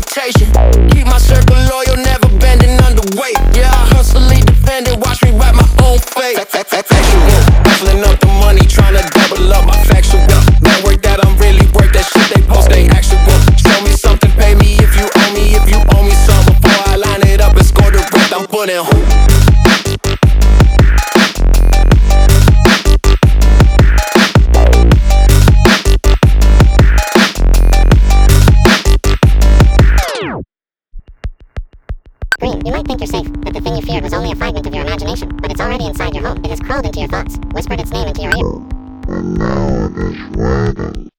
reputation. Keep my circle loyal, never bending underweight. Yeah, I hustle, independent, watch me write my own fate. Factual, hustling up the money, trying to double up my factual. That work that I'm really worth, that shit they post, they actual. Show me something, pay me if you owe me, if you owe me some. Before I line it up and score the rest, I'm putting Green, you might think you're safe, that the thing you feared was only a fragment of your imagination, but it's already inside your home. It has crawled into your thoughts, whispered its name into your ear. And now it is waiting.